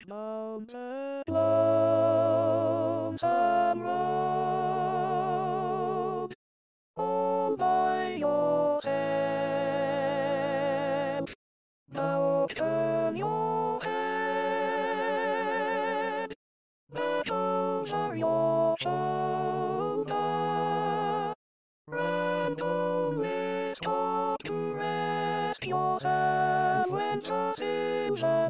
Down the lonesome road, all by yourself. Now turn your head back over your shoulder, and only stop to rest yourself when passing the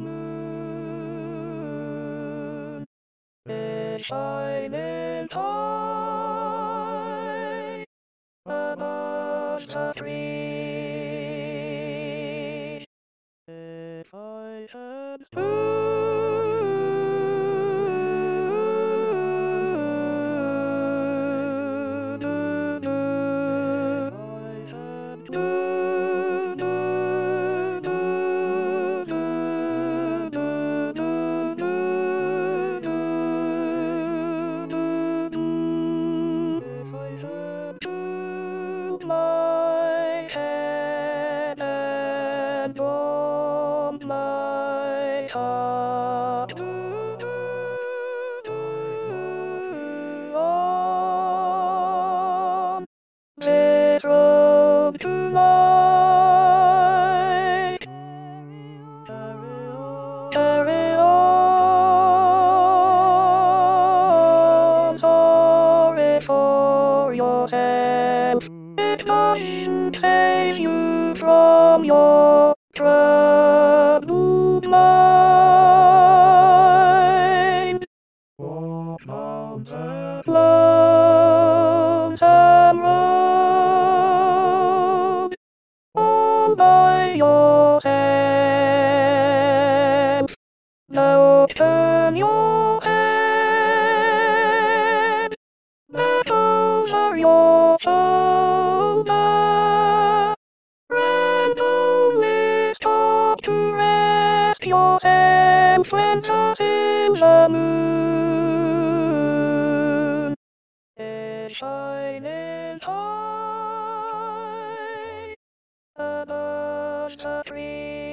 moon is shining high above the trees. If I had my head and warm my heart on this road tonight. Carry on, sorry for yourself. It must save you from your troubled mind. Walk down the lonesome road, all by yourself. Now turn your head back over your shoulder, and only stop to rest yourself when passing the moon is shining high above the trees.